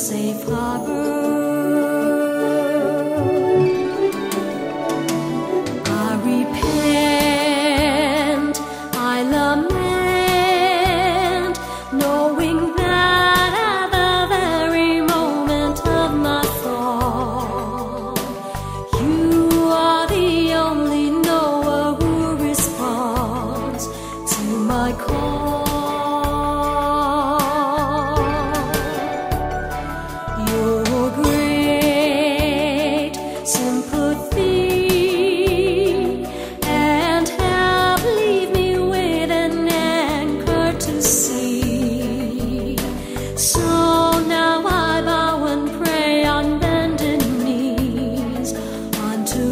safe harbor. I repent, I lament, knowing that at the very moment of my fall, you are the only knower who responds to my call. Your great sympathy and help leave me with an anchor to see. So now I bow and pray on bended knees unto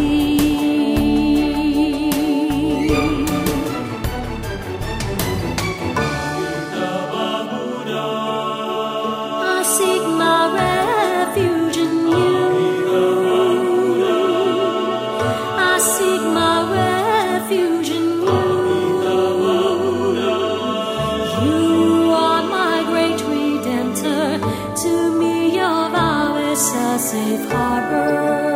Thee. I seek my refuge in You. I seek my refuge in You. You are my great Redemptor. To me your vow is a safe harbor.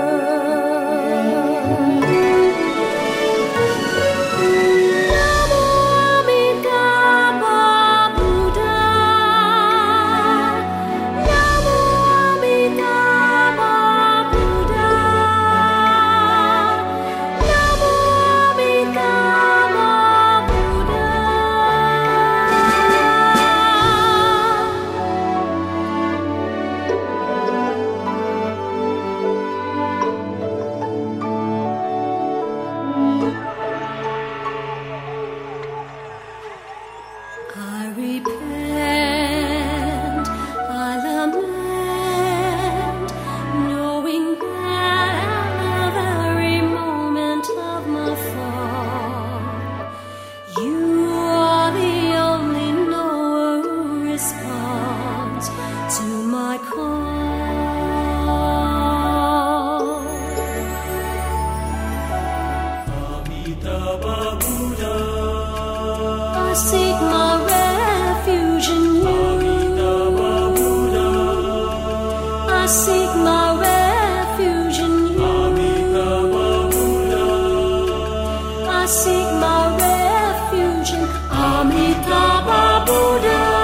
Namo Amitabha Buddha. Namo Amitabha Buddha. Namo Amitabha Buddha. I repent, I lament, knowing that at the very moment of my fall, You are the only knower who responds to my call. I seek my refuge in You. I seek my refuge in You. I seek my refuge in Amitabha Buddha.